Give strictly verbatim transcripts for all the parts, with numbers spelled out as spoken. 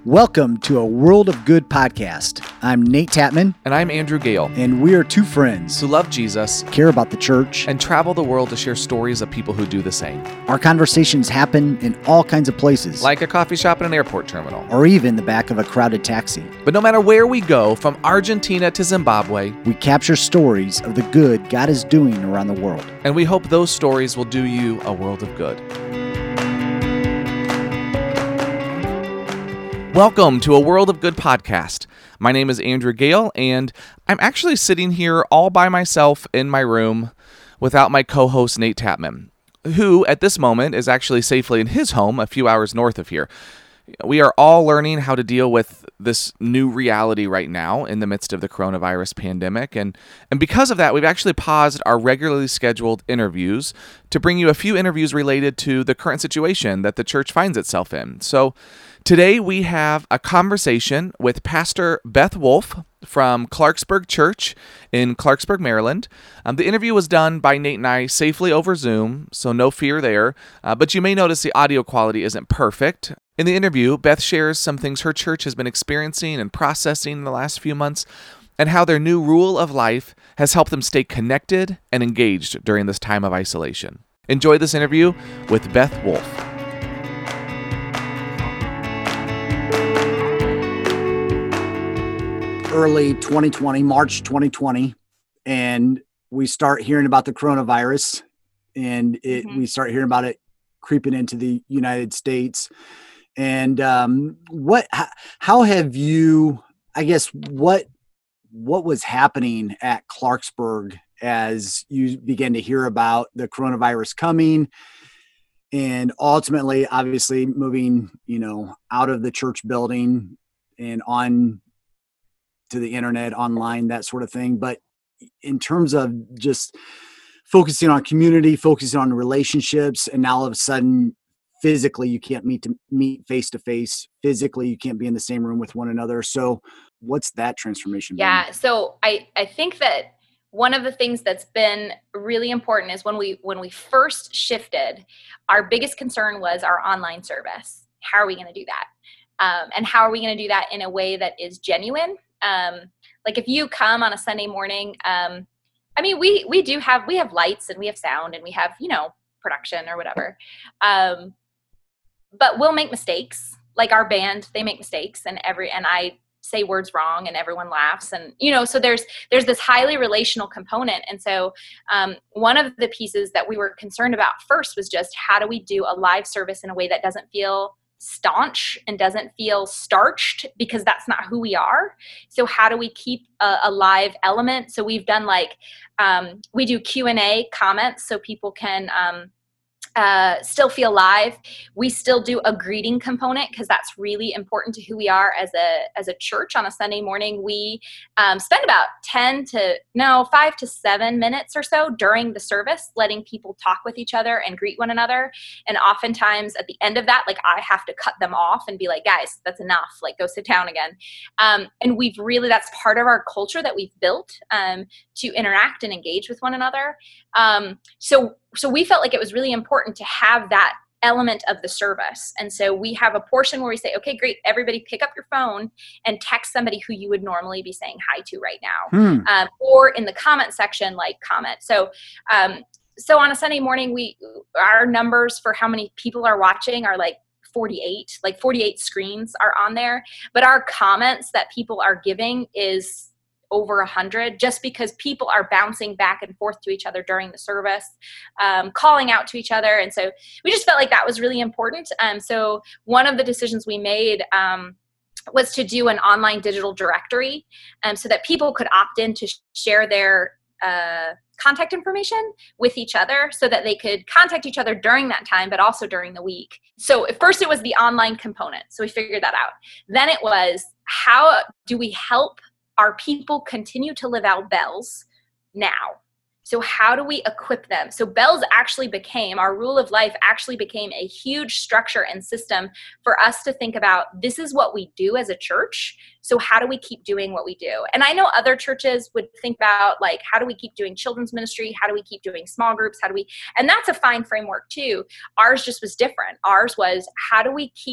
Welcome to a World of Good podcast. I'm Nate Tatman. And I'm Andrew Gale. And we are two friends who love Jesus, care about the church, and travel the world to share stories of people who do the same. Our conversations happen in all kinds of places, like a coffee shop and an airport terminal, or even the back of a crowded taxi. But no matter where we go, from Argentina to Zimbabwe, we capture stories of the good God is doing around the world. And we hope those stories will do you a world of good. Welcome to a World of Good podcast. My name is Andrew Gale, and I'm actually sitting here all by myself in my room without my co-host Nate Tatman, who at this moment is actually safely in his home a few hours north of here. We are all learning how to deal with this new reality right now in the midst of the coronavirus pandemic, and, and because of that, we've actually paused our regularly scheduled interviews to bring you a few interviews related to the current situation that the church finds itself in. So today we have a conversation with Pastor Beth Wolf from Clarksburg Church in Clarksburg, Maryland. Um, the interview was done by Nate and I safely over Zoom, so no fear there, uh, but you may notice the audio quality isn't perfect. In the interview, Beth shares some things her church has been experiencing and processing in the last few months, and how their new rule of life has helped them stay connected and engaged during this time of isolation. Enjoy this interview with Beth Wolf. Early twenty twenty, March twenty twenty, and we start hearing about the coronavirus, and it mm-hmm. we start hearing about it creeping into the United States. And um, what? How have you? I guess what what was happening at Clarksburg as you began to hear about the coronavirus coming, and ultimately, obviously, moving you know out of the church building and on to the internet, online, that sort of thing. But in terms of just focusing on community, focusing on relationships, and now all of a sudden, physically, you can't meet to meet face to face. Physically, you can't be in the same room with one another. So what's that transformation been? Yeah. So I, I think that one of the things that's been really important is when we, when we first shifted, our biggest concern was our online service. How are we going to do that? Um, and how are we going to do that in a way that is genuine? Um, like if you come on a Sunday morning, um, I mean, we, we do have, we have lights and we have sound and we have, you know, production or whatever. Um, but we'll make mistakes. Like our band, they make mistakes and every, and I say words wrong and everyone laughs. And, you know, so there's, there's this highly relational component. And so, um, one of the pieces that we were concerned about first was just how do we do a live service in a way that doesn't feel staunch and doesn't feel starched, because that's not who we are. So how do we keep a, a live element? So we've done like, um, we do Q and A comments so people can, um, uh, still feel live. We still do a greeting component because that's really important to who we are as a as a church. On a Sunday morning, we um, spend about ten to no five to seven minutes or so during the service, letting people talk with each other and greet one another. And oftentimes at the end of that, like I have to cut them off and be like, guys, that's enough. Like go sit down again. Um, and we've really that's part of our culture that we've built um, to interact and engage with one another. Um, so. So we felt like it was really important to have that element of the service. And so we have a portion where we say, okay, great, everybody pick up your phone and text somebody who you would normally be saying hi to right now. Hmm. Um, or in the comment section, like comment. So, um, so on a Sunday morning, we, our numbers for how many people are watching are like forty-eight, like forty-eight screens are on there. But our comments that people are giving is over a hundred, just because people are bouncing back and forth to each other during the service, um, calling out to each other. And so we just felt like that was really important. Um, so one of the decisions we made um, was to do an online digital directory um, so that people could opt in to sh- share their uh, contact information with each other so that they could contact each other during that time, but also during the week. So at first it was the online component. So we figured that out. Then it was, how do we help our people continue to live out bells now? So how do we equip them? So bells actually became, our rule of life actually became a huge structure and system for us to think about, this is what we do as a church. So how do we keep doing what we do? And I know other churches would think about like, how do we keep doing children's ministry? How do we keep doing small groups? How do we, and that's a fine framework too. Ours just was different. Ours was, how do we keep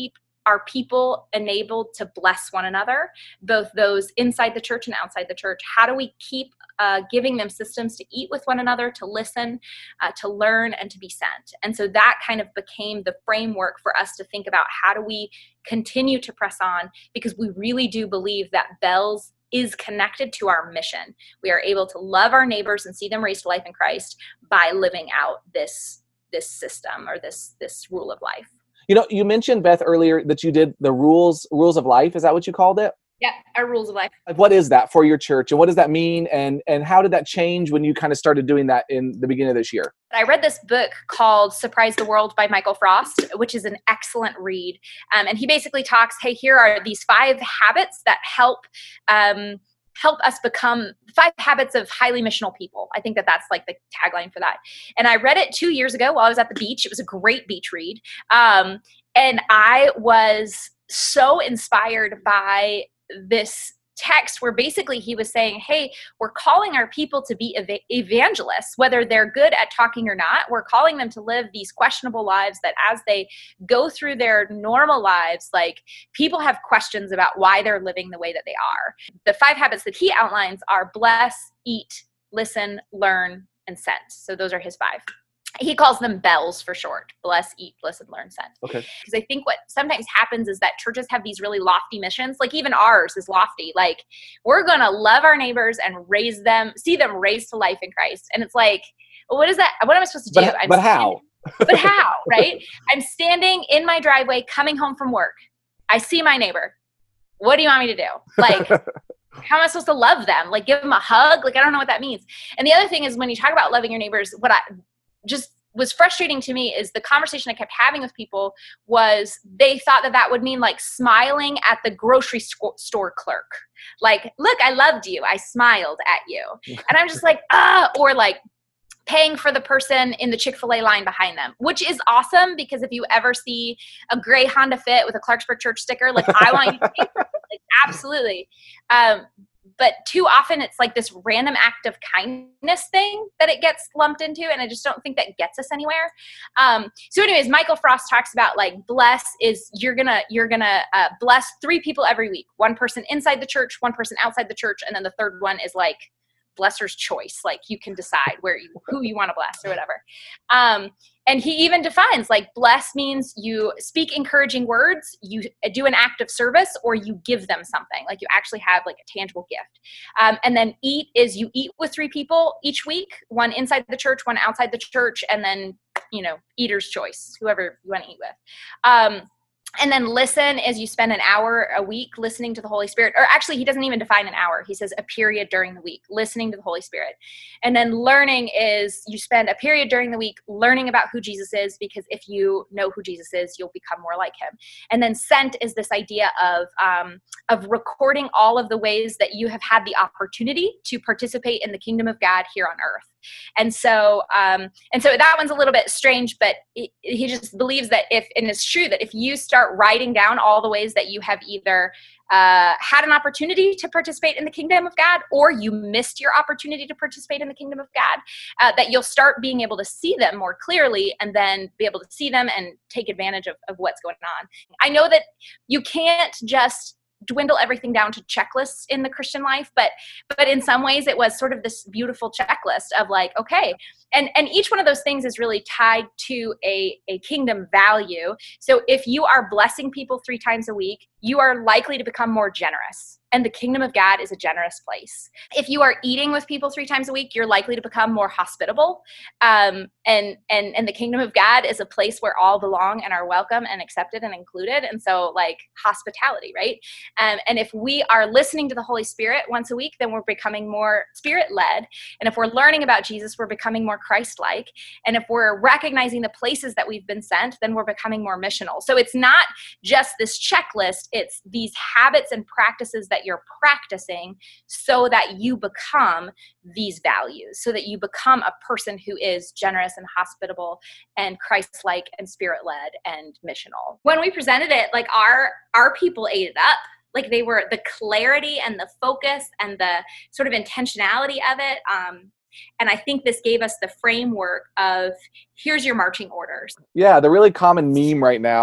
are people enabled to bless one another, both those inside the church and outside the church? How do we keep uh, giving them systems to eat with one another, to listen, uh, to learn, and to be sent? And so that kind of became the framework for us to think about how do we continue to press on, because we really do believe that Bells is connected to our mission. We are able to love our neighbors and see them raised to life in Christ by living out this this system or this this rule of life. You know, you mentioned, Beth, earlier that you did the rules rules of life. Is that what you called it? Yeah, our rules of life. What is that for your church, and what does that mean, and and how did that change when you kind of started doing that in the beginning of this year? I read this book called Surprise the World by Michael Frost, which is an excellent read. Um, and he basically talks, hey, here are these five habits that help um, help us become five habits of highly missional people. I think that that's like the tagline for that. And I read it two years ago while I was at the beach. It was a great beach read. Um, and I was so inspired by this text where basically he was saying, hey, we're calling our people to be ev- evangelists, whether they're good at talking or not. We're calling them to live these questionable lives that as they go through their normal lives, like people have questions about why they're living the way that they are. The five habits that he outlines are bless, eat, listen, learn, and send. So those are his five. He calls them bells for short. Bless, eat, listen, learn, send. Okay. Because I think what sometimes happens is that churches have these really lofty missions. Like even ours is lofty. Like we're going to love our neighbors and raise them, see them raised to life in Christ. And it's like, well, what is that? What am I supposed to do? But, I'm but standing, how? But how, right? I'm standing in my driveway coming home from work. I see my neighbor. What do you want me to do? Like, how am I supposed to love them? Like give them a hug? Like, I don't know what that means. And the other thing is when you talk about loving your neighbors, what I just was frustrating to me is the conversation I kept having with people was they thought that that would mean like smiling at the grocery store clerk. Like, look, I loved you. I smiled at you. And I'm just like, ah, or like paying for the person in the Chick-fil-A line behind them, which is awesome because if you ever see a gray Honda Fit with a Clarksburg Church sticker, like I want you to pay for it. Like, absolutely. Um, But too often it's like this random act of kindness thing that it gets lumped into. And I just don't think that gets us anywhere. Um, so anyways, Michael Frost talks about like bless is you're going to, you're going to uh, bless three people every week. One person inside the church, one person outside the church. And then the third one is like blesser's choice. Like you can decide where you, who you want to bless or whatever. Um, And he even defines like bless means you speak encouraging words, you do an act of service, or you give them something, like you actually have like a tangible gift. Um, and then eat is you eat with three people each week, one inside the church, one outside the church, and then, you know, eater's choice, whoever you want to eat with. Um, And then listen is you spend an hour a week listening to the Holy Spirit, or actually he doesn't even define an hour. He says a period during the week, listening to the Holy Spirit. And then learning is you spend a period during the week learning about who Jesus is, because if you know who Jesus is, you'll become more like him. And then sent is this idea of, um, of recording all of the ways that you have had the opportunity to participate in the kingdom of God here on earth. And so, um, and so that one's a little bit strange, but it, he just believes that if, and it's true that if you start writing down all the ways that you have either uh, had an opportunity to participate in the kingdom of God, or you missed your opportunity to participate in the kingdom of God, uh, that you'll start being able to see them more clearly and then be able to see them and take advantage of, of what's going on. I know that you can't just dwindle everything down to checklists in the Christian life, but but in some ways it was sort of this beautiful checklist of like, okay, and and each one of those things is really tied to a a kingdom value. So if you are blessing people three times a week, you are likely to become more generous. And the kingdom of God is a generous place. If you are eating with people three times a week, you're likely to become more hospitable. Um, and, and, and the kingdom of God is a place where all belong and are welcome and accepted and included. And so like hospitality, right? Um, and if we are listening to the Holy Spirit once a week, then we're becoming more spirit-led. And if we're learning about Jesus, we're becoming more Christ-like. And if we're recognizing the places that we've been sent, then we're becoming more missional. So it's not just this checklist, it's these habits and practices that you're practicing so that you become these values, so that you become a person who is generous and hospitable and Christ-like and spirit-led and missional. When we presented it, like our our people ate it up. Like they were, the clarity and the focus and the sort of intentionality of it. Um, and I think this gave us the framework of here's your marching orders. Yeah, the really common meme right now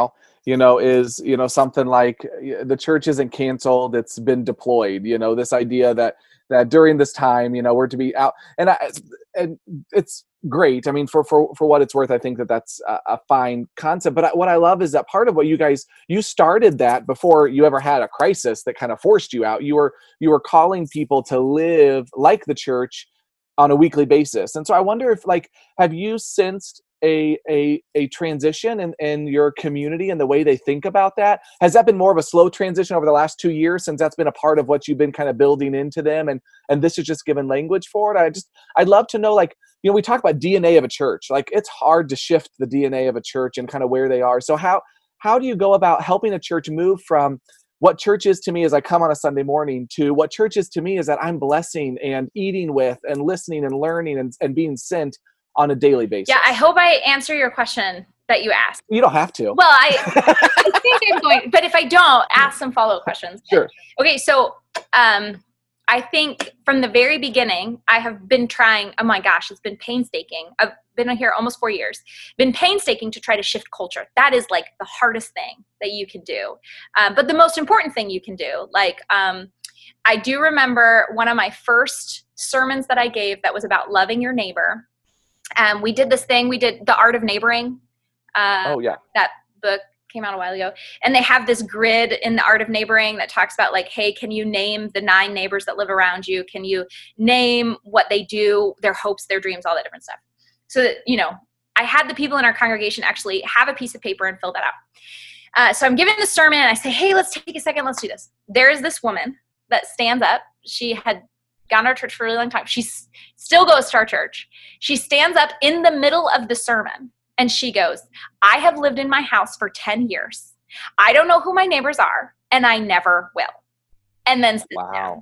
you know, is, you know, something like the church isn't canceled, it's been deployed, you know, this idea that, that during this time, you know, we're to be out, and I, and it's great. I mean, for, for, for what it's worth, I think that that's a, a fine concept, but I, what I love is that part of what you guys, you started that before you ever had a crisis that kind of forced you out. You were, you were calling people to live like the church on a weekly basis. And so I wonder if, like, have you sensed a a a transition in, in your community and the way they think about that? Has that been more of a slow transition over the last two years since that's been a part of what you've been kind of building into them, and and this is just given language for it? I just, I'd love to know, like, you know, we talk about D N A of a church. Like, it's hard to shift the D N A of a church and kind of where they are. So how how do you go about helping a church move from what church is to me as I come on a Sunday morning to what church is to me is that I'm blessing and eating with and listening and learning and, and being sent on a daily basis? Yeah, I hope I answer your question that you asked. You don't have to. Well, I, I think I'm going, but if I don't, ask some follow-up questions. Sure. Okay, so um, I think from the very beginning, I have been trying, oh my gosh, it's been painstaking. I've been here almost four years, been painstaking to try to shift culture. That is like the hardest thing that you can do. Um, but the most important thing you can do, like um, I do remember one of my first sermons that I gave that was about loving your neighbor. Um, we did this thing, we did The Art of Neighboring. Uh, oh, yeah. That book came out a while ago. And they have this grid in The Art of Neighboring that talks about, like, hey, can you name the nine neighbors that live around you? Can you name what they do, their hopes, their dreams, all that different stuff? So that, you know, I had the people in our congregation actually have a piece of paper and fill that out. Uh, so I'm giving the sermon and I say, hey, let's take a second, let's do this. There is this woman that stands up. She had gone to our church for a really long time. She s- still goes to our church. She stands up in the middle of the sermon and she goes, I have lived in my house for ten years. I don't know who my neighbors are and I never will. And then sits wow. down.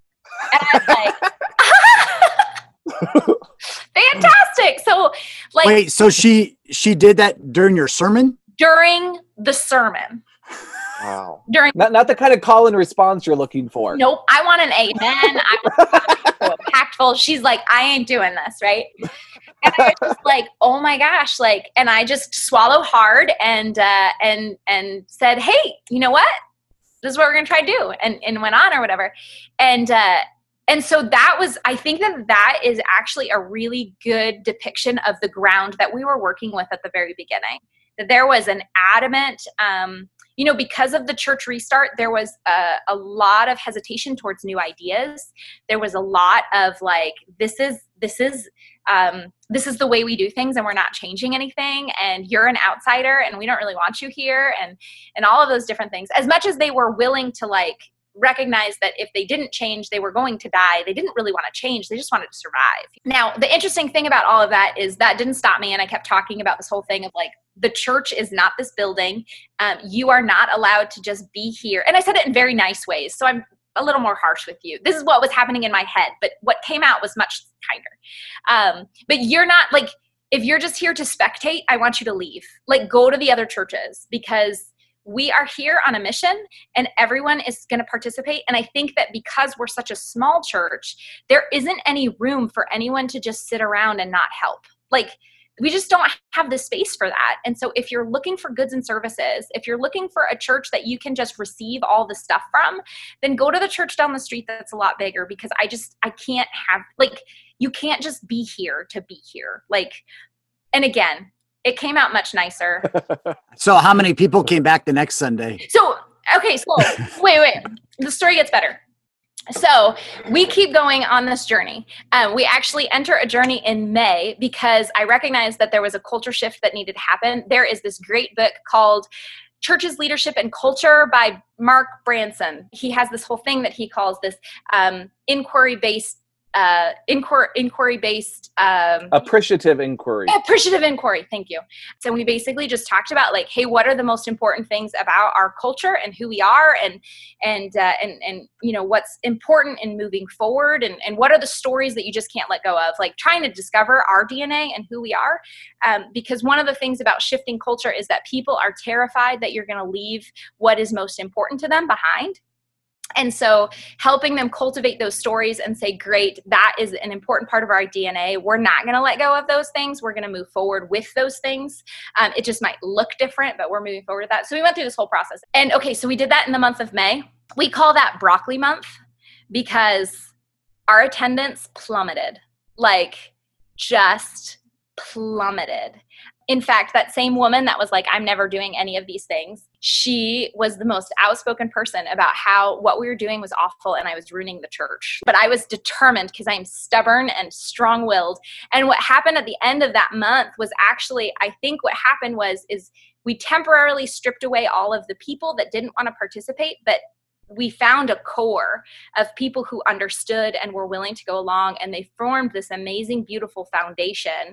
And I was like, fantastic. So like, wait, so she, she did that during your sermon? During the sermon. Wow. During not not the kind of call and response you're looking for. Nope. I want an amen. I want so impactful. She's like, I ain't doing this, right? And I was just like, oh my gosh, like, and I just swallowed hard and uh, and and said, hey, you know what? This is what we're gonna try to do, and and went on or whatever, and uh, and so that was, I think that that is actually a really good depiction of the ground that we were working with at the very beginning. That there was an adamant. Um, You know, because of the church restart, there was a, a lot of hesitation towards new ideas. There was a lot of like, this is this is um, this is the way we do things, and we're not changing anything. And you're an outsider, and we don't really want you here, and and all of those different things. As much as they were willing to like recognize that if they didn't change, they were going to die. They didn't really want to change. They just wanted to survive. Now, the interesting thing about all of that is that didn't stop me, and I kept talking about this whole thing of like, the church is not this building. Um, you are not allowed to just be here. And I said it in very nice ways, so I'm a little more harsh with you. This is what was happening in my head, but what came out was much kinder. Um, but you're not like, if you're just here to spectate, I want you to leave. Like, go to the other churches, because we are here on a mission and everyone is going to participate. And I think that because we're such a small church, there isn't any room for anyone to just sit around and not help. Like, we just don't have the space for that. And so if you're looking for goods and services, if you're looking for a church that you can just receive all the stuff from, then go to the church down the street that's a lot bigger, because I just, I can't have, like, you can't just be here to be here. Like, and again, it came out much nicer. So how many people came back the next Sunday? So, okay, so wait, wait, the story gets better. So we keep going on this journey. Um, we actually enter a journey in May because I recognized that there was a culture shift that needed to happen. There is this great book called Churches, Leadership, and Culture by Mark Branson. He has this whole thing that he calls this um, inquiry-based Uh, inquiry, inquiry-based, um, appreciative inquiry. Appreciative inquiry. Thank you. So we basically just talked about like, hey, what are the most important things about our culture and who we are, and and uh, and and you know what's important in moving forward, and and what are the stories that you just can't let go of? Like trying to discover our D N A and who we are, um, because one of the things about shifting culture is that people are terrified that you're going to leave what is most important to them behind. And so helping them cultivate those stories and say, great, that is an important part of our D N A. We're not going to let go of those things. We're going to move forward with those things. Um, it just might look different, but we're moving forward with that. So we went through this whole process. And okay, so we did that in the month of May. We call that broccoli month because our attendance plummeted, like just plummeted. In fact, that same woman that was like, I'm never doing any of these things, she was the most outspoken person about how what we were doing was awful and I was ruining the church. But I was determined because I'm stubborn and strong-willed. And what happened at the end of that month was actually, I think what happened was, is we temporarily stripped away all of the people that didn't want to participate, but we found a core of people who understood and were willing to go along, and they formed this amazing, beautiful foundation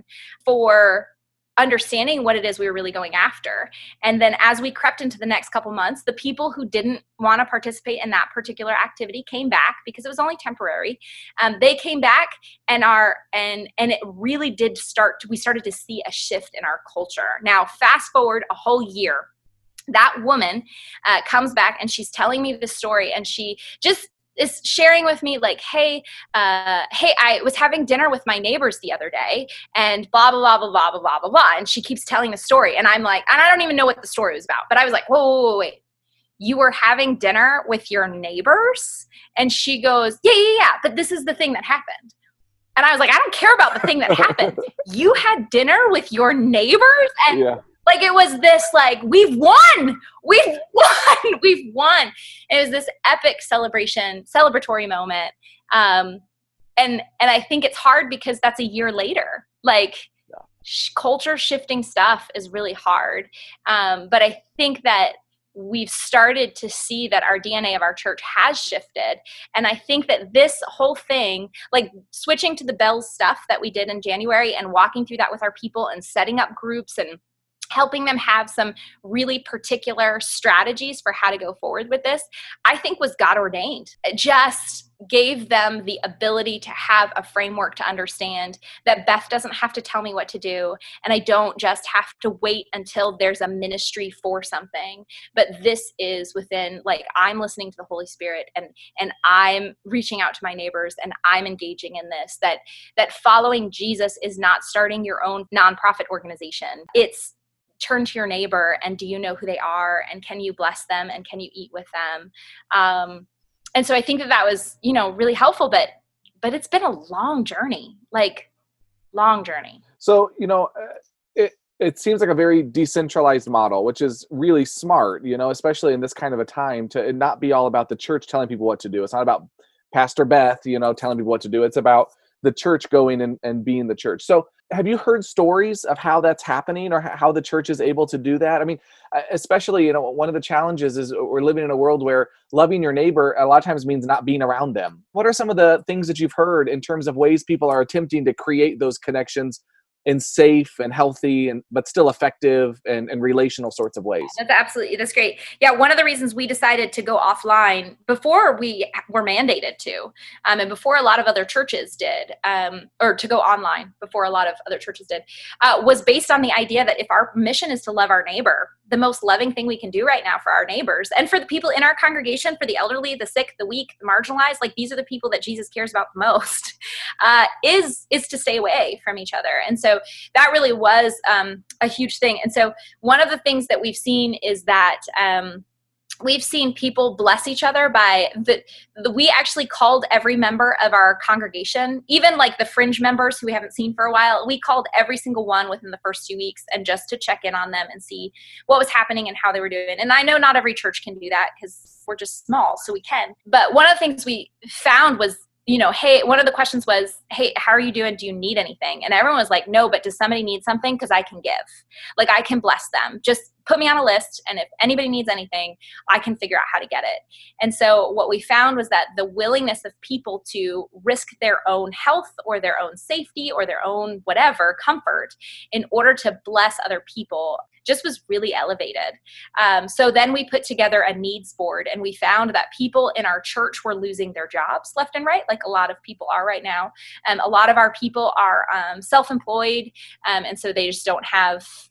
for understanding what it is we were really going after. And then as we crept into the next couple months, the people who didn't want to participate in that particular activity came back because it was only temporary. Um, they came back and are, and, and it really did start, to, we started to see a shift in our culture. Now, fast forward a whole year, that woman uh, comes back and she's telling me this story, and she just is sharing with me like, hey, uh, hey, I was having dinner with my neighbors the other day and blah, blah, blah, blah, blah, blah, blah, blah, blah. And she keeps telling the story. And I'm like, and I don't even know what the story was about, but I was like, whoa, whoa, whoa, wait, you were having dinner with your neighbors? And she goes, yeah, yeah, yeah, but this is the thing that happened. And I was like, I don't care about the thing that happened. You had dinner with your neighbors? And yeah. Like it was this like, we've won, we've won, we've won. It was this epic celebration, celebratory moment. Um, and, and I think it's hard because that's a year later. Like yeah. sh- culture shifting stuff is really hard. Um, but I think that we've started to see that our D N A of our church has shifted. And I think that this whole thing, like switching to the Bells stuff that we did in January and walking through that with our people and setting up groups and helping them have some really particular strategies for how to go forward with this, I think was God ordained. It just gave them the ability to have a framework to understand that Beth doesn't have to tell me what to do, and I don't just have to wait until there's a ministry for something, but this is within, like, I'm listening to the Holy Spirit and and I'm reaching out to my neighbors and I'm engaging in this, that that following Jesus is not starting your own nonprofit organization. It's turn to your neighbor and do you know who they are, and can you bless them, and can you eat with them? Um, and so I think that that was, you know, really helpful, but, but it's been a long journey, like long journey. So, you know, it, it seems like a very decentralized model, which is really smart, you know, especially in this kind of a time, to not be all about the church telling people what to do. It's not about Pastor Beth, you know, telling people what to do. It's about the church going and, and being the church. So have you heard stories of how that's happening, or how the church is able to do that? I mean, especially, you know, one of the challenges is we're living in a world where loving your neighbor a lot of times means not being around them. What are some of the things that you've heard in terms of ways people are attempting to create those connections in safe and healthy and but still effective and, and relational sorts of ways? That's absolutely, that's great. Yeah, one of the reasons we decided to go offline before we were mandated to, um, and before a lot of other churches did, um, or to go online before a lot of other churches did, uh, was based on the idea that if our mission is to love our neighbor, the most loving thing we can do right now for our neighbors and for the people in our congregation, for the elderly, the sick, the weak, the marginalized, like these are the people that Jesus cares about the most, uh, is, is to stay away from each other. And so that really was um, a huge thing. And so one of the things that we've seen is that um, we've seen people bless each other by the, the, we actually called every member of our congregation, even like the fringe members who we haven't seen for a while, we called every single one within the first two weeks and just to check in on them and see what was happening and how they were doing. And I know not every church can do that because we're just small, so we can. But one of the things we found was, you know, hey, one of the questions was, hey, how are you doing? Do you need anything? And everyone was like, no, but does somebody need something? Because I can give. Like, I can bless them. Just put me on a list. And if anybody needs anything, I can figure out how to get it. And so what we found was that the willingness of people to risk their own health or their own safety or their own whatever comfort in order to bless other people just was really elevated. Um, so then we put together a needs board, and we found that people in our church were losing their jobs left and right, like a lot of people are right now. Um, a lot of our people are um, self-employed, um, and so they just don't have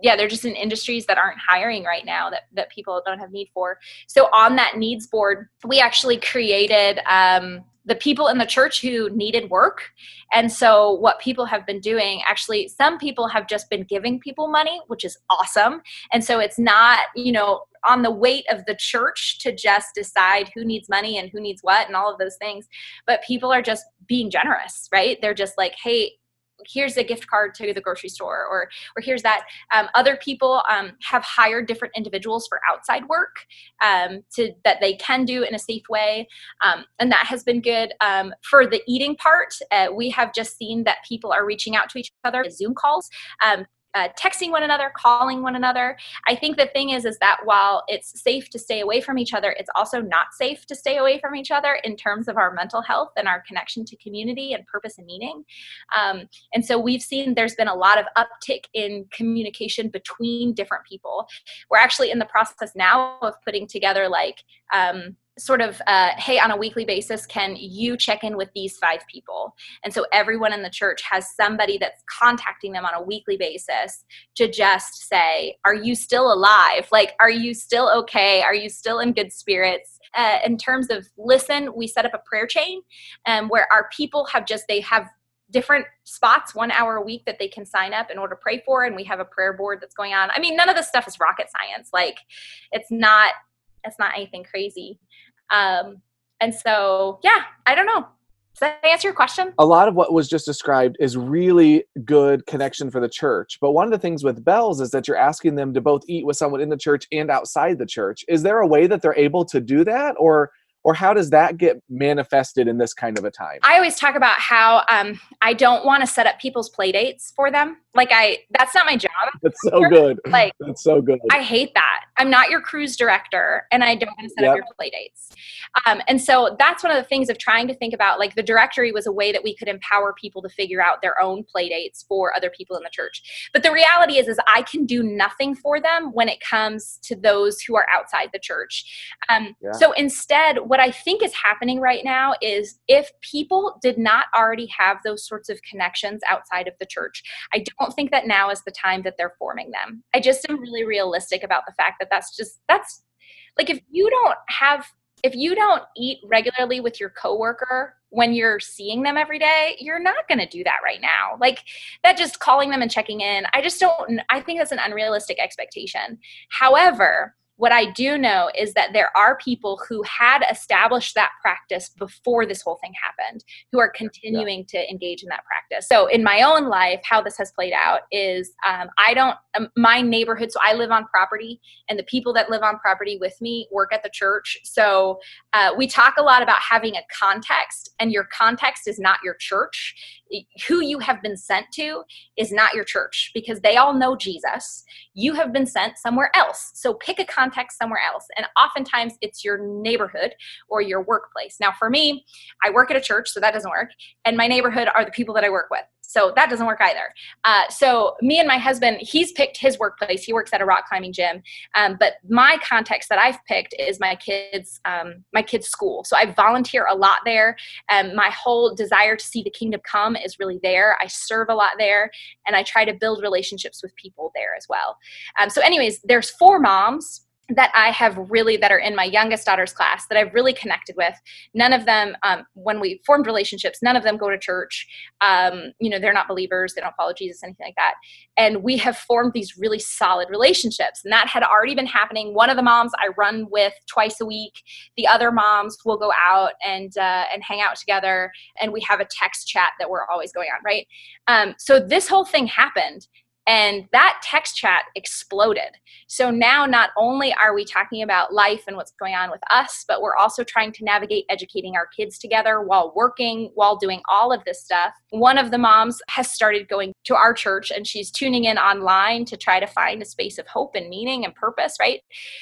yeah, they're just in industries that aren't hiring right now, that, that people don't have need for. So on that needs board, we actually created um, the people in the church who needed work. And so what people have been doing, actually, some people have just been giving people money, which is awesome. And so it's not, you know, on the weight of the church to just decide who needs money and who needs what and all of those things. But people are just being generous, right? They're just like, hey, here's a gift card to the grocery store, or or here's that. Um, other people um, have hired different individuals for outside work um, to that they can do in a safe way, um, and that has been good. Um, for the eating part, uh, we have just seen that people are reaching out to each other, Zoom calls. Um, Uh, texting one another, calling one another. I think the thing is, is that while it's safe to stay away from each other, it's also not safe to stay away from each other in terms of our mental health and our connection to community and purpose and meaning. Um, and so we've seen there's been a lot of uptick in communication between different people. We're actually in the process now of putting together like, um, sort of, uh, hey, on a weekly basis, can you check in with these five people? And so everyone in the church has somebody that's contacting them on a weekly basis to just say, are you still alive? Like, are you still okay? Are you still in good spirits? Uh, in terms of listen, we set up a prayer chain um, where our people have just, they have different spots, one hour a week that they can sign up in order to pray for. And we have a prayer board that's going on. I mean, none of this stuff is rocket science. Like, it's not, it's not anything crazy. Um, and so, yeah, I don't know. Does that answer your question? A lot of what was just described is really good connection for the church. But one of the things with Bells is that you're asking them to both eat with someone in the church and outside the church. Is there a way that they're able to do that? Or Or how does that get manifested in this kind of a time? I always talk about how um, I don't want to set up people's play dates for them. Like I, that's not my job. That's so good. Like that's so good. I hate that. I'm not your cruise director, and I don't want to set yep. up your play dates. Um, and so that's one of the things of trying to think about. Like the directory was a way that we could empower people to figure out their own play dates for other people in the church. But the reality is, is I can do nothing for them when it comes to those who are outside the church. Um, yeah. So instead, what I think is happening right now is if people did not already have those sorts of connections outside of the church, I don't think that now is the time that they're forming them. I just am really realistic about the fact that that's just, that's like, if you don't have, if you don't eat regularly with your coworker when you're seeing them every day, you're not going to do that right now. Like that, just calling them and checking in. I just don't, I think that's an unrealistic expectation. However, what I do know is that there are people who had established that practice before this whole thing happened, who are continuing yeah. to engage in that practice. So in my own life, how this has played out is um, I don't, um, my neighborhood, so I live on property, and the people that live on property with me work at the church. So uh, we talk a lot about having a context, and your context is not your church. Who you have been sent to is not your church, because they all know Jesus. You have been sent somewhere else. So pick a context somewhere else. And oftentimes it's your neighborhood or your workplace. Now for me, I work at a church, so that doesn't work. And my neighborhood are the people that I work with. So that doesn't work either. Uh, so me and my husband, he's picked his workplace. He works at a rock climbing gym. Um, but my context that I've picked is my kids, um, my kids' school. So I volunteer a lot there. And my whole desire to see the kingdom come is really there. I serve a lot there, and I try to build relationships with people there as well. Um, so anyways, there's four moms that I have really, that are in my youngest daughter's class that I've really connected with. None of them, um, when we formed relationships, none of them go to church. Um, you know, they're not believers. They don't follow Jesus, anything like that. And we have formed these really solid relationships. And that had already been happening. One of the moms I run with twice a week. The other moms will go out and, uh, and hang out together. And we have a text chat that we're always going on, right? Um, so this whole thing happened. And that text chat exploded. So now not only are we talking about life and what's going on with us, but we're also trying to navigate educating our kids together while working, while doing all of this stuff. One of the moms has started going to our church, and she's tuning in online to try to find a space of hope and meaning and purpose, right?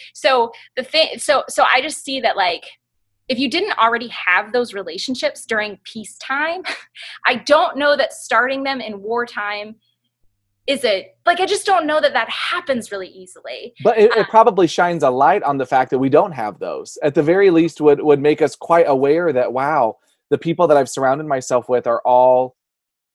So the thing, so so I just see that, like, if you didn't already have those relationships during peacetime, I don't know that starting them in wartime is it, like, I just don't know that that happens really easily. But it, um, it probably shines a light on the fact that we don't have those. At the very least, would, would make us quite aware that, wow, the people that I've surrounded myself with are all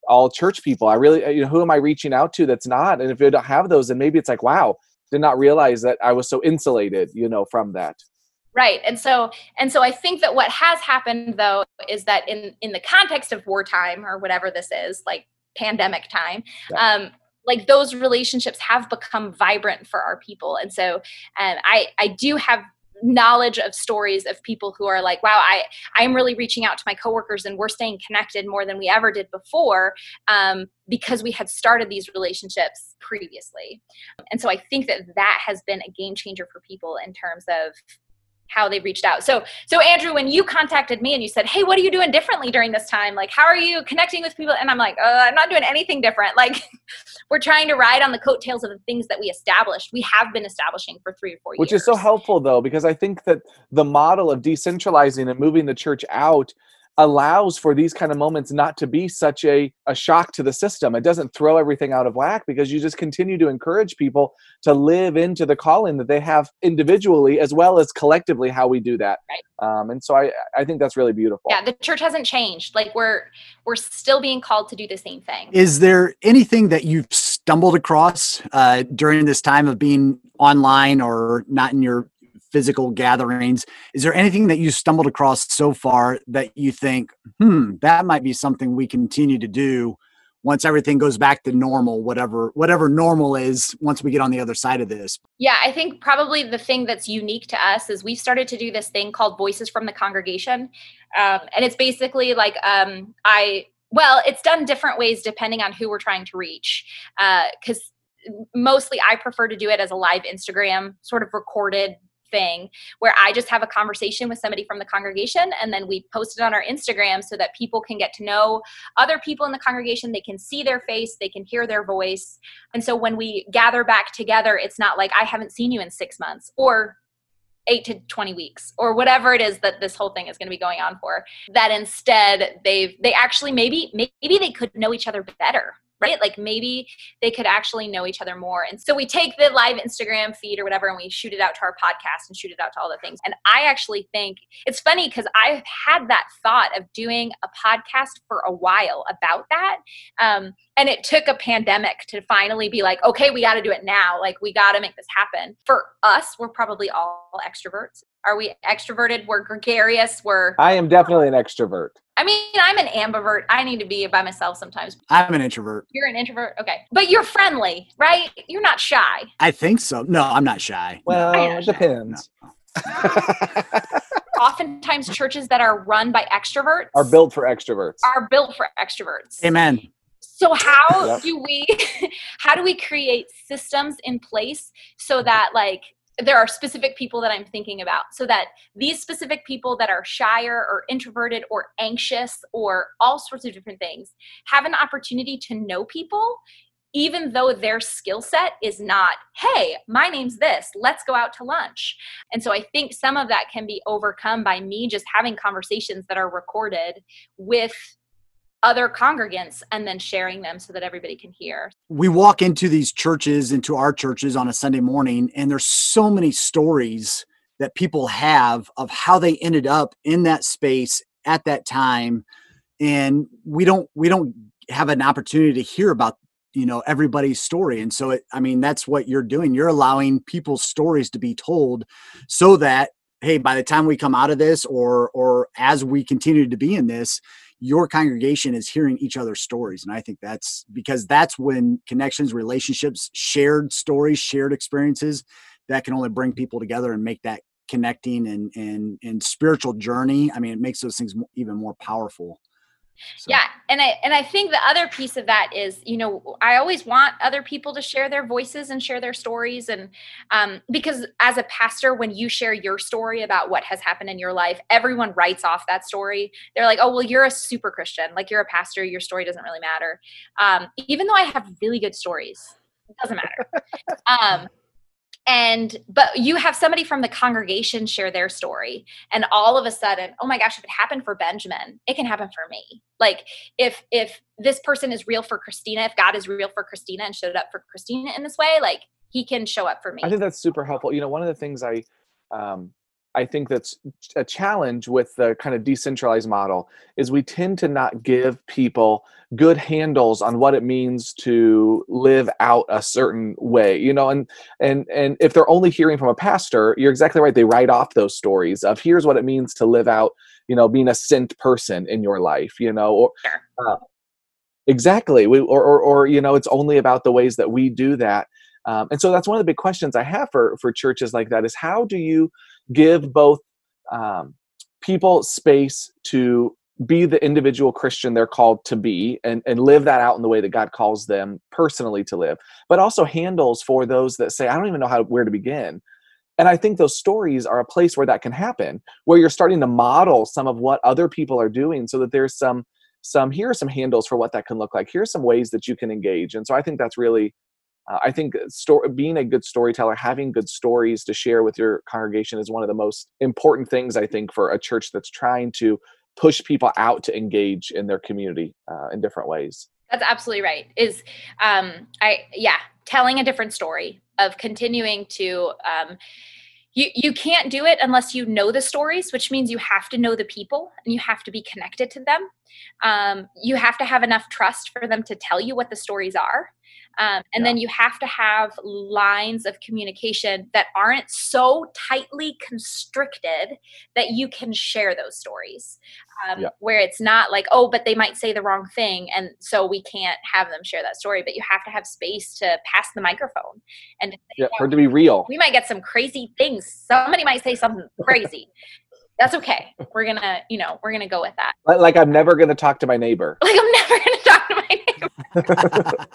all church people. I really, you know, who am I reaching out to that's not? And if you don't have those, then maybe it's like, wow, did not realize that I was so insulated, you know, from that. Right. And so, and so I think that what has happened though, is that in, in the context of wartime or whatever this is, like pandemic time, yeah. um, like those relationships have become vibrant for our people. And so, um, I, I do have knowledge of stories of people who are like, wow, I, I'm really reaching out to my coworkers and we're staying connected more than we ever did before, um, because we had started these relationships previously. And so I think that that has been a game changer for people in terms of how they reached out. So, so Andrew, when you contacted me and you said, hey, what are you doing differently during this time? Like, how are you connecting with people? And I'm like, uh, I'm not doing anything different. Like, we're trying to ride on the coattails of the things that we established. We have been establishing for three or four Which years. Which is so helpful though, because I think that the model of decentralizing and moving the church out allows for these kind of moments not to be such a, a shock to the system. It doesn't throw everything out of whack because you just continue to encourage people to live into the calling that they have individually as well as collectively how we do that. Right. Um, and so I, I think that's really beautiful. Yeah, the church hasn't changed. Like we're we're still being called to do the same thing. Is there anything that you've stumbled across uh, during this time of being online or not in your physical gatherings? Is there anything that you stumbled across so far that you think, hmm, that might be something we continue to do once everything goes back to normal, whatever, whatever normal is once we get on the other side of this? Yeah, I think probably the thing that's unique to us is we've started to do this thing called Voices from the Congregation. Um, and it's basically like, um, I, well, it's done different ways depending on who we're trying to reach. Uh, 'cause mostly I prefer to do it as a live Instagram sort of recorded thing where I just have a conversation with somebody from the congregation and then we post it on our Instagram so that people can get to know other people in the congregation. They can see their face, they can hear their voice. And so when we gather back together, it's not like I haven't seen you in six months or eight to twenty weeks or whatever it is that this whole thing is going to be going on for. That instead they've, they actually maybe, maybe they could know each other better. Right? Like maybe they could actually know each other more. And so we take the live Instagram feed or whatever, and we shoot it out to our podcast and shoot it out to all the things. And I actually think it's funny because I've had that thought of doing a podcast for a while about that. Um, and it took a pandemic to finally be like, okay, we got to do it now. Like we got to make this happen. For us, we're probably all extroverts. Are we extroverted? We're gregarious. We're. I am definitely an extrovert. I mean, I'm an ambivert. I need to be by myself sometimes. I'm an introvert. You're an introvert? Okay. But you're friendly, right? You're not shy. I think so. No, I'm not shy. Well, no. it depends. No. Oftentimes churches that are run by extroverts are built for extroverts. Are built for extroverts. Amen. So how yep. do we how do we create systems in place so that like there are specific people that I'm thinking about so that these specific people that are shyer or introverted or anxious or all sorts of different things have an opportunity to know people, even though their skill set is not, hey, my name's this, let's go out to lunch. And so I think some of that can be overcome by me just having conversations that are recorded with other congregants and then sharing them so that everybody can hear. We walk into these churches, into our churches on a Sunday morning, and there's so many stories that people have of how they ended up in that space at that time. And we don't, we don't have an opportunity to hear about, you know, everybody's story. And so, it, I mean, that's what you're doing. You're allowing people's stories to be told so that, hey, by the time we come out of this or, or as we continue to be in this, your congregation is hearing each other's stories. And I think that's because that's when connections, relationships, shared stories, shared experiences that can only bring people together and make that connecting and, and, and spiritual journey. I mean, it makes those things even more powerful. So. Yeah. And I, and I think the other piece of that is, you know, I always want other people to share their voices and share their stories. And um, because as a pastor, when you share your story about what has happened in your life, everyone writes off that story. They're like, oh, well, you're a super Christian. Like you're a pastor, your story doesn't really matter. Um, even though I have really good stories, it doesn't matter. um, And, but you have somebody from the congregation share their story and all of a sudden, oh my gosh, if it happened for Benjamin, it can happen for me. Like if, if this person is real for Christina, if God is real for Christina and showed up for Christina in this way, like he can show up for me. I think that's super helpful. You know, one of the things I, um, I think that's a challenge with the kind of decentralized model is we tend to not give people good handles on what it means to live out a certain way, you know, and, and, and if they're only hearing from a pastor, you're exactly right. They write off those stories of here's what it means to live out, you know, being a sent person in your life, you know, or, uh, exactly. We, or, or, or, you know, it's only about the ways that we do that. Um, and so that's one of the big questions I have for, for churches like that is how do you give both um, people space to be the individual Christian they're called to be and, and live that out in the way that God calls them personally to live, but also handles for those that say, I don't even know how where to begin. And I think those stories are a place where that can happen, where you're starting to model some of what other people are doing so that there's some, some here are some handles for what that can look like. Here's some ways that you can engage. And so I think that's really Uh, I think sto- being a good storyteller, having good stories to share with your congregation is one of the most important things, I think, for a church that's trying to push people out to engage in their community uh, in different ways. That's absolutely right. Is um, I yeah, telling a different story of continuing to um, you you can't do it unless you know the stories, which means you have to know the people and you have to be connected to them. Um, you have to have enough trust for them to tell you what the stories are. Um, and yeah. then you have to have lines of communication that aren't so tightly constricted that you can share those stories, um, yeah. where it's not like, oh, but they might say the wrong thing. And so we can't have them share that story, but you have to have space to pass the microphone and to say, yeah, for it to be real. We might get some crazy things. Somebody might say something crazy. That's okay. We're going to, you know, we're going to go with that. Like I'm never going to talk to my neighbor. Like I'm never going to talk to my neighbor.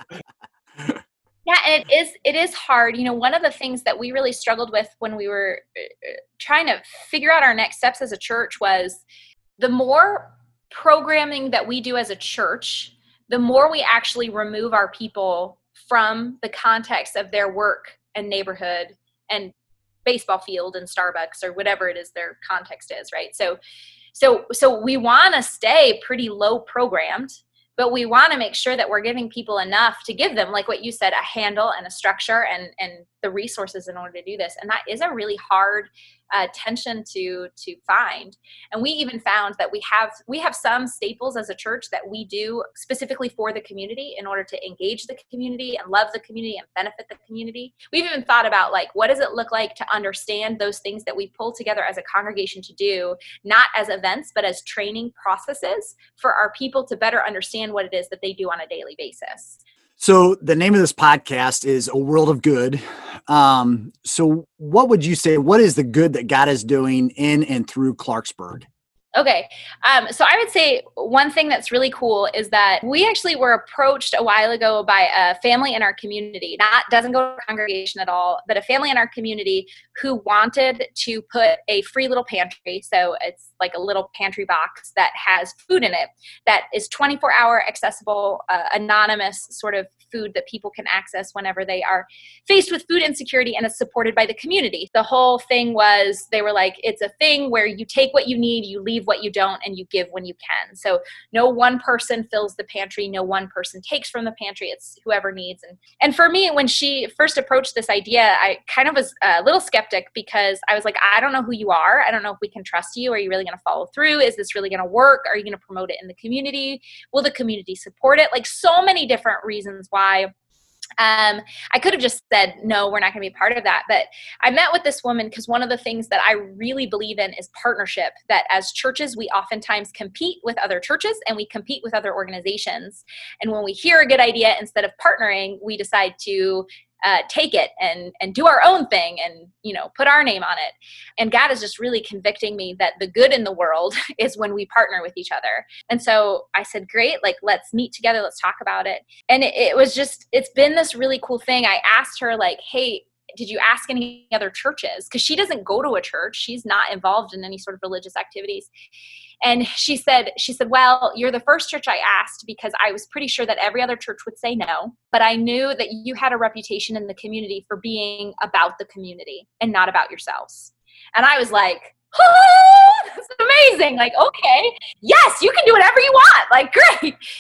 Yeah, and it is it is hard. You know, one of the things that we really struggled with when we were trying to figure out our next steps as a church was the more programming that we do as a church, the more we actually remove our people from the context of their work and neighborhood and baseball field and Starbucks or whatever it is their context is, right? So so so we want to stay pretty low programmed, but we want to make sure that we're giving people enough to give them, like what you said, a handle and a structure and, and the resources in order to do this. And that is a really hard uh, tension to to find. And we even found that we have we have some staples as a church that we do specifically for the community in order to engage the community and love the community and benefit the community. We've even thought about like, what does it look like to understand those things that we pull together as a congregation to do, not as events, but as training processes for our people to better understand what it is that they do on a daily basis. So the name of this podcast is A World of Good. Um, so what would you say, what is the good that God is doing in and through Clarksburg? Okay. Um, so I would say one thing that's really cool is that we actually were approached a while ago by a family in our community, not doesn't go to a congregation at all, but a family in our community who wanted to put a free little pantry. So it's like a little pantry box that has food in it that is twenty-four hour accessible, uh, anonymous sort of food that people can access whenever they are faced with food insecurity, and it's supported by the community. The whole thing was, they were like, it's a thing where you take what you need, you leave what you don't, and you give when you can. So no one person fills the pantry, no one person takes from the pantry, it's whoever needs. And and for me, when she first approached this idea, I kind of was a little skeptic because I was like, I don't know who you are. I don't know if we can trust you. Are you really going to follow through? Is this really going to work? Are you going to promote it in the community? Will the community support it? Like so many different reasons why. Um, I could have just said, no, we're not going to be a part of that. But I met with this woman because one of the things that I really believe in is partnership, that as churches, we oftentimes compete with other churches and we compete with other organizations. And when we hear a good idea, instead of partnering, we decide to Uh, take it and and do our own thing and, you know, put our name on it. And God is just really convicting me that the good in the world is when we partner with each other. And so I said, great, like, let's meet together. Let's talk about it. And it, it was just, it's been this really cool thing. I asked her like, hey, did you ask any other churches? Because she doesn't go to a church. She's not involved in any sort of religious activities. And she said, she said, well, you're the first church I asked because I was pretty sure that every other church would say no. But I knew that you had a reputation in the community for being about the community and not about yourselves. And I was like, oh, that's amazing. Like, okay, yes, you can do whatever you want. Like, great.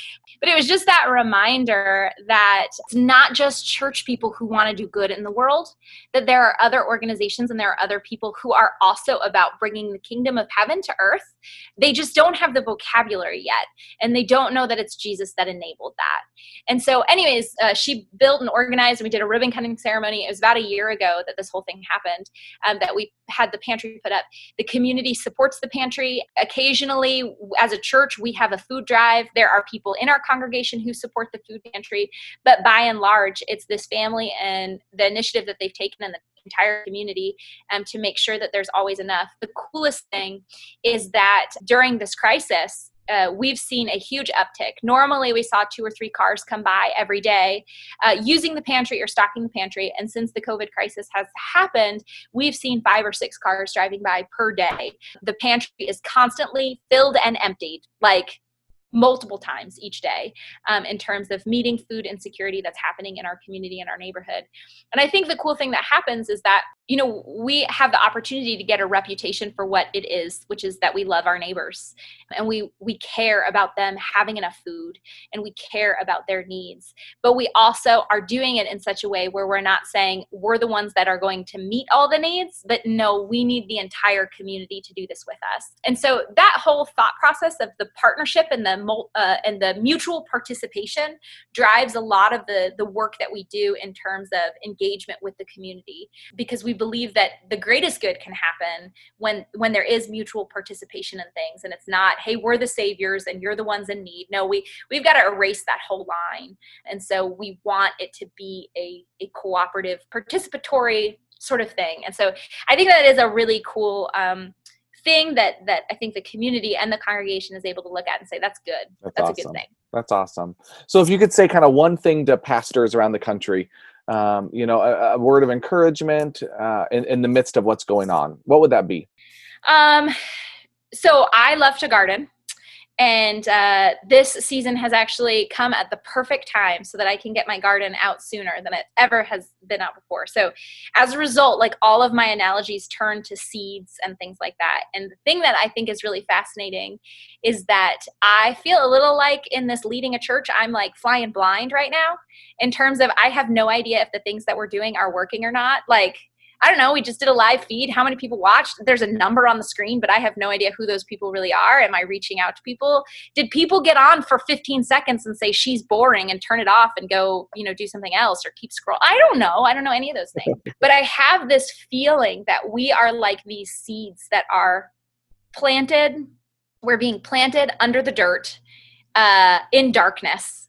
But it was just that reminder that it's not just church people who want to do good in the world, that there are other organizations and there are other people who are also about bringing the kingdom of heaven to earth. They just don't have the vocabulary yet, and they don't know that it's Jesus that enabled that. And so anyways, uh, she built and organized, and we did a ribbon cutting ceremony. It was about a year ago that this whole thing happened, um, that we had the pantry put up. The community supports the pantry. Occasionally, as a church, we have a food drive. There are people in our congregation who support the food pantry, but by and large, it's this family and the initiative that they've taken in the entire community um, to make sure that there's always enough. The coolest thing is that during this crisis, Uh, we've seen a huge uptick. Normally, we saw two or three cars come by every day uh, using the pantry or stocking the pantry. And since the COVID crisis has happened, we've seen five or six cars driving by per day. The pantry is constantly filled and emptied, like multiple times each day, um, in terms of meeting food insecurity that's happening in our community and our neighborhood. And I think the cool thing that happens is that, you know, we have the opportunity to get a reputation for what it is, which is that we love our neighbors and we we care about them having enough food and we care about their needs. But we also are doing it in such a way where we're not saying we're the ones that are going to meet all the needs, but no, we need the entire community to do this with us. And so that whole thought process of the partnership and the uh, and the mutual participation drives a lot of the the work that we do in terms of engagement with the community, because we believe that the greatest good can happen when when there is mutual participation in things, and it's not, hey, we're the saviors and you're the ones in need. No, we we've got to erase that whole line. And so we want it to be a a cooperative, participatory sort of thing. And so I think that is a really cool um thing that that I think the community and the congregation is able to look at and say, that's good. That's, that's awesome. a good thing. That's awesome. So if you could say kind of one thing to pastors around the country, um, you know, a, a word of encouragement uh, in, in the midst of what's going on, what would that be? Um, so I love to garden. And uh, this season has actually come at the perfect time so that I can get my garden out sooner than it ever has been out before. So as a result, like all of my analogies turn to seeds and things like that. And the thing that I think is really fascinating is that I feel a little like in this leading a church, I'm like flying blind right now in terms of I have no idea if the things that we're doing are working or not. Like, I don't know, we just did a live feed. How many people watched? There's a number on the screen, but I have no idea who those people really are. Am I reaching out to people? Did people get on for fifteen seconds and say she's boring and turn it off and go, you know, do something else or keep scrolling? I don't know. I don't know any of those things. But I have this feeling that we are like these seeds that are planted. We're being planted under the dirt uh, in darkness.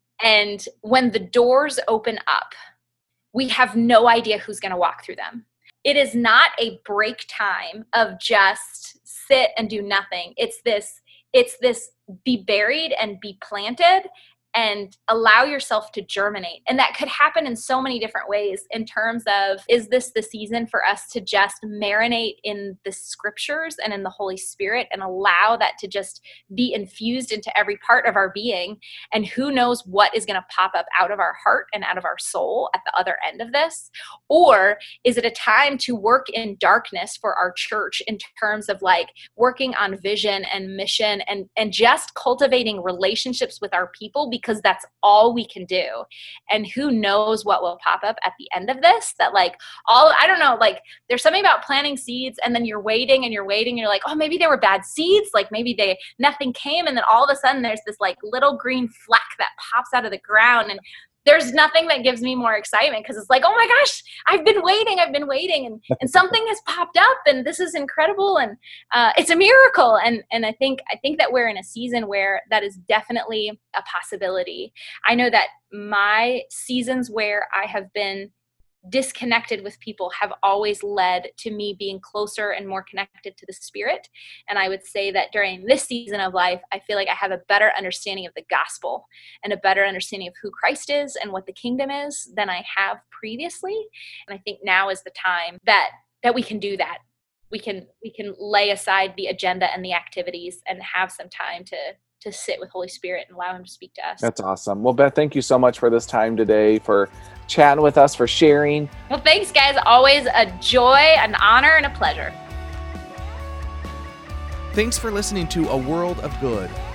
And when the doors open up, we have no idea who's going to walk through them. It is not a break time of just sit and do nothing. It's this, it's this be buried and be planted and allow yourself to germinate. And that could happen in so many different ways in terms of, is this the season for us to just marinate in the scriptures and in the Holy Spirit and allow that to just be infused into every part of our being? And who knows what is going to pop up out of our heart and out of our soul at the other end of this? Or is it a time to work in darkness for our church in terms of like working on vision and mission and, and just cultivating relationships with our people? Because that's all we can do. And who knows what will pop up at the end of this, that like all, I don't know, like there's something about planting seeds and then you're waiting and you're waiting and you're like, oh, maybe they were bad seeds. Like maybe they, nothing came. And then all of a sudden there's this like little green fleck that pops out of the ground. And there's nothing that gives me more excitement because it's like, oh my gosh, I've been waiting, I've been waiting, and, and something has popped up, and this is incredible, and uh, it's a miracle. And and I think I think that we're in a season where that is definitely a possibility. I know that my seasons where I have been disconnected with people have always led to me being closer and more connected to the Spirit. And I would say that during this season of life, I feel like I have a better understanding of the gospel and a better understanding of who Christ is and what the kingdom is than I have previously. And I think now is the time that that we can do that. We can we can lay aside the agenda and the activities and have some time to to sit with Holy Spirit and allow him to speak to us. That's awesome. Well, Beth, thank you so much for this time today, for chatting with us, for sharing. Well, thanks, guys. Always a joy, an honor, and a pleasure. Thanks for listening to A World of Good.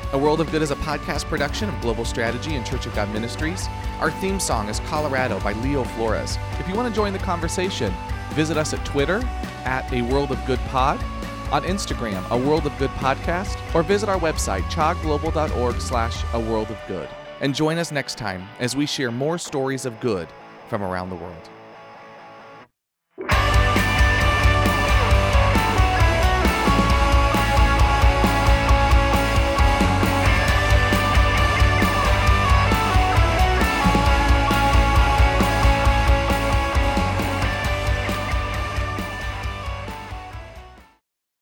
A World of Good is a podcast production of Global Strategy and Church of God Ministries. Our theme song is Colorado by Leo Flores. If you want to join the conversation, visit us at Twitter at A World of Good Pod, on Instagram, A World of Good Podcast, or visit our website, chogglobal.org slash A World of Good. And join us next time as we share more stories of good from around the world.